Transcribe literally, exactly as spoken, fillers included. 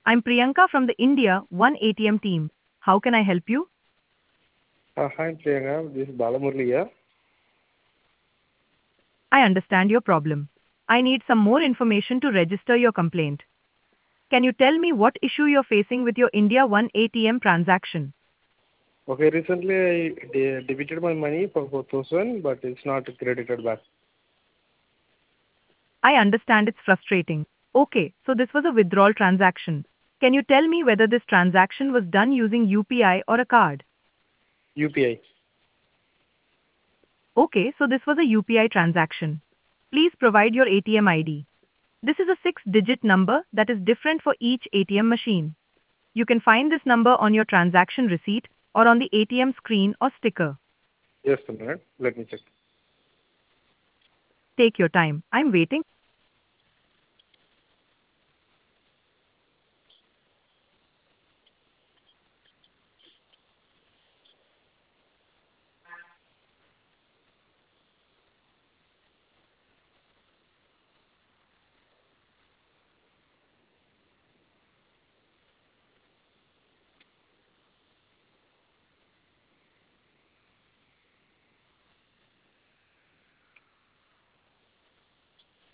I'm Priyanka from the India One A T M team. How can I help you? Uh, hi, Priyanka. This is Balamurli here. I understand your problem. I need some more information to register your complaint. Can you tell me what issue you're facing with your India One A T M transaction? Okay, recently I de- debited my money for four thousand, but it's not credited back. I understand it's frustrating. Okay, so this was a withdrawal transaction. Can you tell me whether this transaction was done using U P I or a card? U P I. Okay, so this was a U P I transaction. Please provide your A T M I D. This is a six-digit number that is different for each A T M machine. You can find this number on your transaction receipt or on the A T M screen or sticker. Just a minute. Let me check. Take your time. I'm waiting.